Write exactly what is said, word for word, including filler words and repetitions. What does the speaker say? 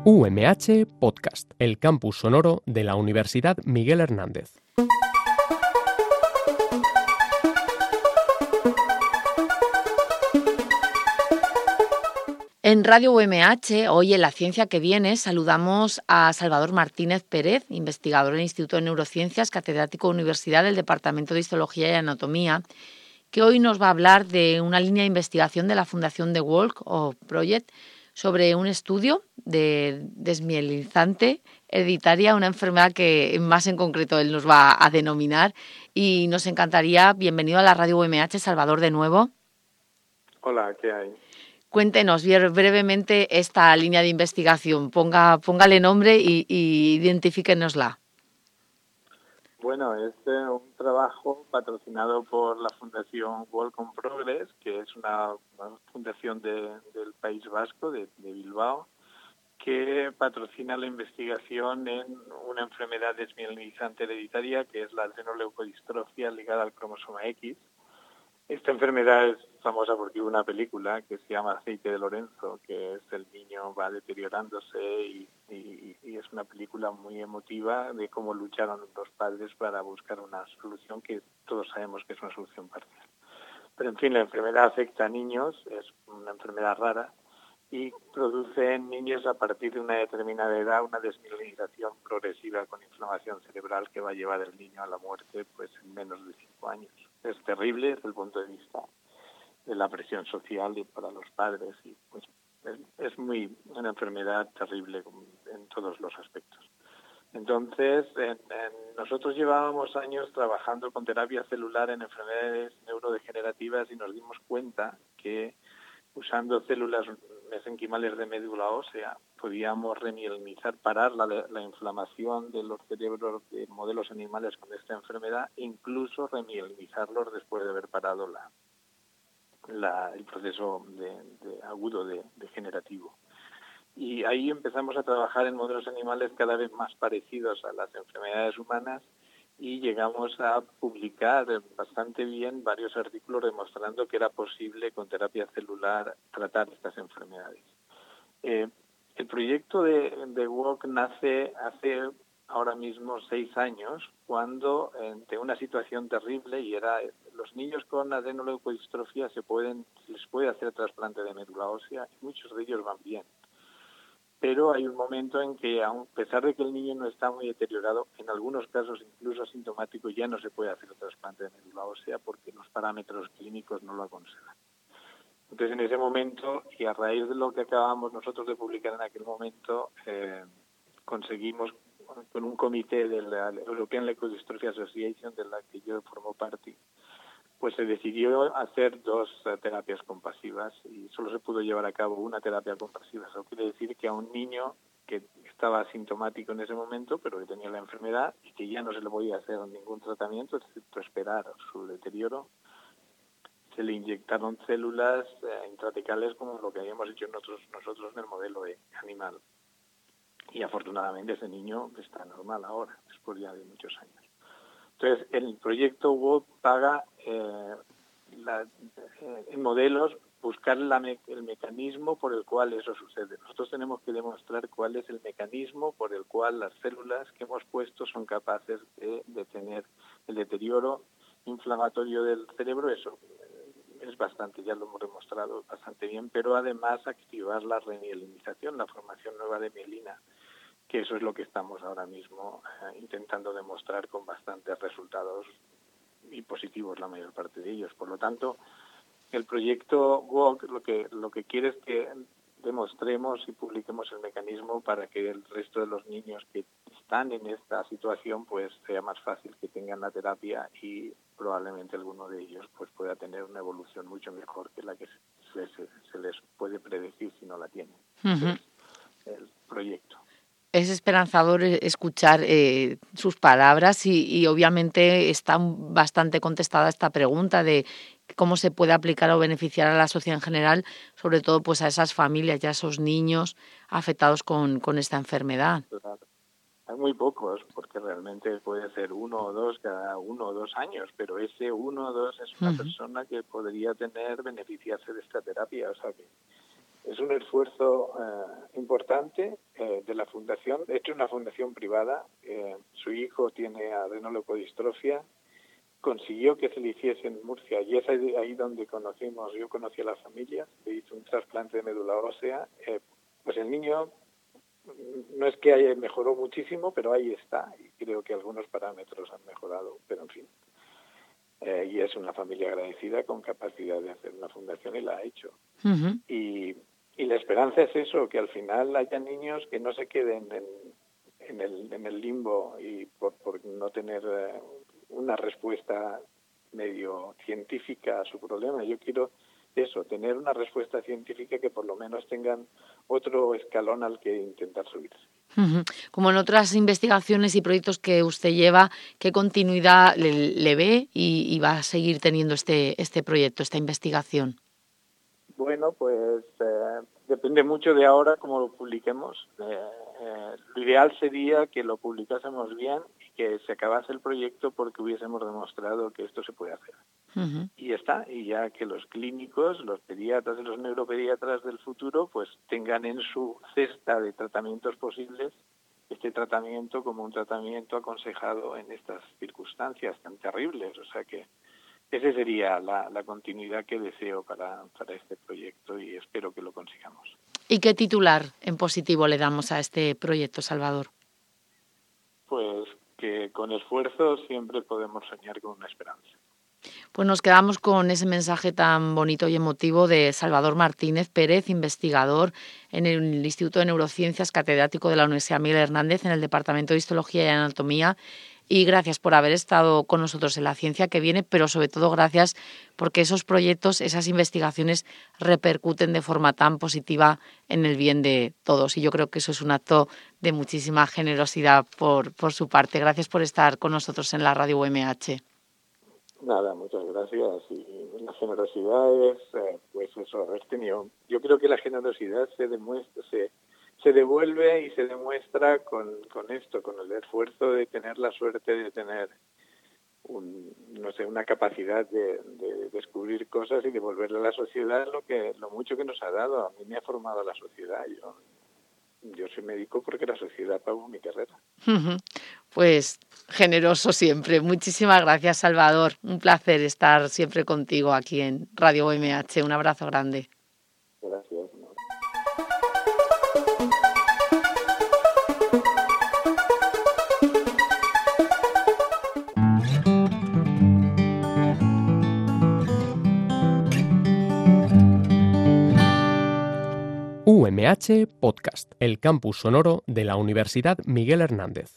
U M H Podcast, el campus sonoro de la Universidad Miguel Hernández. En Radio U M H, hoy en La Ciencia que Viene, saludamos a Salvador Martínez Pérez, investigador del Instituto de Neurociencias, catedrático de Universidad del Departamento de Histología y Anatomía, que hoy nos va a hablar de una línea de investigación de la Fundación The Walk of Project sobre un estudio de desmielinizante hereditaria, una enfermedad que más en concreto él nos va a denominar. Y nos encantaría, bienvenido a la Radio U M H, Salvador, de nuevo. Hola, ¿qué hay? Cuéntenos brevemente esta línea de investigación, ponga, póngale nombre y, y identifíquenosla. Bueno, es eh, un trabajo patrocinado por la Fundación Walk on Progress, que es una, una fundación de, del País Vasco, de, de Bilbao, que patrocina la investigación en una enfermedad desmielinizante hereditaria, que es la adrenoleucodistrofia ligada al cromosoma X. Esta enfermedad es famosa porque hubo una película que se llama Aceite de Lorenzo, que es el niño va deteriorándose y, y, y es una película muy emotiva de cómo lucharon los padres para buscar una solución que todos sabemos que es una solución parcial. Pero en fin, la enfermedad afecta a niños, es una enfermedad rara y produce en niños a partir de una determinada edad una desmielinización progresiva con inflamación cerebral que va a llevar al niño a la muerte pues en menos de cinco años. Es terrible desde el punto de vista de la presión social y para los padres y pues es, es muy una enfermedad terrible en todos los aspectos. Entonces, en, en, nosotros llevábamos años trabajando con terapia celular en enfermedades neurodegenerativas y nos dimos cuenta que usando células mesenquimales de médula ósea podíamos remielinizar, parar la, la inflamación de los cerebros de modelos animales con esta enfermedad e incluso remielinizarlos después de haber parado la, la, el proceso de, de agudo de, degenerativo. Y ahí empezamos a trabajar en modelos animales cada vez más parecidos a las enfermedades humanas y llegamos a publicar bastante bien varios artículos demostrando que era posible con terapia celular tratar estas enfermedades. Eh, el proyecto de, de W O C nace hace ahora mismo seis años cuando ante una situación terrible y era los niños con adrenoleucodistrofia se pueden les puede hacer trasplante de médula ósea y muchos de ellos van bien. Pero hay un momento en que, a pesar de que el niño no está muy deteriorado, en algunos casos incluso asintomático, ya no se puede hacer el trasplante de médula ósea porque los parámetros clínicos no lo aconsejan. Entonces, en ese momento, y a raíz de lo que acabamos nosotros de publicar en aquel momento, eh, conseguimos, con un comité de la European Leukodystrophy Association, de la que yo formo parte, pues se decidió hacer dos uh, terapias compasivas y solo se pudo llevar a cabo una terapia compasiva. Eso quiere decir que a un niño que estaba asintomático en ese momento, pero que tenía la enfermedad y que ya no se le podía hacer ningún tratamiento, excepto esperar su deterioro, se le inyectaron células eh, intratecales como lo que habíamos hecho nosotros, nosotros en el modelo de animal. Y afortunadamente ese niño está normal ahora, después ya de muchos años. Entonces, el proyecto W O C paga eh, la, eh, en modelos buscar la me- el mecanismo por el cual eso sucede. Nosotros tenemos que demostrar cuál es el mecanismo por el cual las células que hemos puesto son capaces de detener el deterioro inflamatorio del cerebro. Eso es bastante, ya lo hemos demostrado bastante bien, pero además activar la remielinización, la formación nueva de mielina, que eso es lo que estamos ahora mismo eh, intentando demostrar con bastantes resultados y positivos la mayor parte de ellos. Por lo tanto, el proyecto W O C lo que lo que quiere es que demostremos y publiquemos el mecanismo para que el resto de los niños que están en esta situación pues sea más fácil que tengan la terapia y probablemente alguno de ellos pues pueda tener una evolución mucho mejor que la que se, se, se les puede predecir si no la tienen. Uh-huh. Entonces, el proyecto. Es esperanzador escuchar eh, sus palabras y, y obviamente está bastante contestada esta pregunta de cómo se puede aplicar o beneficiar a la sociedad en general, sobre todo pues a esas familias y a esos niños afectados con, con esta enfermedad. Claro. Hay muy pocos, porque realmente puede ser uno o dos cada uno o dos años, pero ese uno o dos es una uh-huh. persona que podría tener, beneficiarse de esta terapia, o sea que es un esfuerzo uh, importante eh, de la fundación. De hecho, es una fundación privada. Eh, su hijo tiene adrenoleucodistrofia. Consiguió que se le hiciese en Murcia y es ahí, ahí donde conocimos, yo conocí a la familia, se hizo un trasplante de médula ósea. Eh, pues el niño no es que haya mejoró muchísimo, pero ahí está y creo que algunos parámetros han mejorado, pero en fin. Eh, y es una familia agradecida con capacidad de hacer una fundación y la ha hecho. Uh-huh. Y, y la esperanza es eso, que al final haya niños que no se queden en, en, el, en el limbo y por, por no tener eh, una respuesta medio científica a su problema. Yo quiero eso, tener una respuesta científica que por lo menos tengan otro escalón al que intentar subirse. Uh-huh. Como en otras investigaciones y proyectos que usted lleva, ¿qué continuidad le, le ve y, y va a seguir teniendo este, este proyecto, esta investigación? Bueno, pues eh, depende mucho de ahora cómo lo publiquemos. Eh, eh, lo ideal sería que lo publicásemos bien y que se acabase el proyecto porque hubiésemos demostrado que esto se puede hacer. Uh-huh. Y ya está, y ya que los clínicos, los pediatras y los neuropediatras del futuro pues tengan en su cesta de tratamientos posibles este tratamiento como un tratamiento aconsejado en estas circunstancias tan terribles. O sea que esa sería la, la continuidad que deseo para, para este proyecto y espero que lo consigamos. ¿Y qué titular en positivo le damos a este proyecto, Salvador? Pues que con esfuerzo siempre podemos soñar con una esperanza. Pues nos quedamos con ese mensaje tan bonito y emotivo de Salvador Martínez Pérez, investigador en el Instituto de Neurociencias, catedrático de la Universidad Miguel Hernández en el Departamento de Histología y Anatomía. Y gracias por haber estado con nosotros en La Ciencia que Viene, pero sobre todo gracias porque esos proyectos, esas investigaciones repercuten de forma tan positiva en el bien de todos. Y yo creo que eso es un acto de muchísima generosidad por, por su parte. Gracias por estar con nosotros en la Radio U M H. Nada, muchas gracias. Y la generosidad es, eh, pues eso, haber tenido. Yo creo que la generosidad se demuestra, se, se devuelve y se demuestra con, con esto, con el esfuerzo de tener la suerte de tener un, no sé, una capacidad de, de descubrir cosas y devolverle a la sociedad lo que, lo mucho que nos ha dado. A mí me ha formado la sociedad. Yo, yo soy médico porque la sociedad pagó mi carrera. Pues generoso siempre. Muchísimas gracias, Salvador. Un placer estar siempre contigo aquí en Radio U M H. Un abrazo grande. Gracias. U M H Podcast, el campus sonoro de la Universidad Miguel Hernández.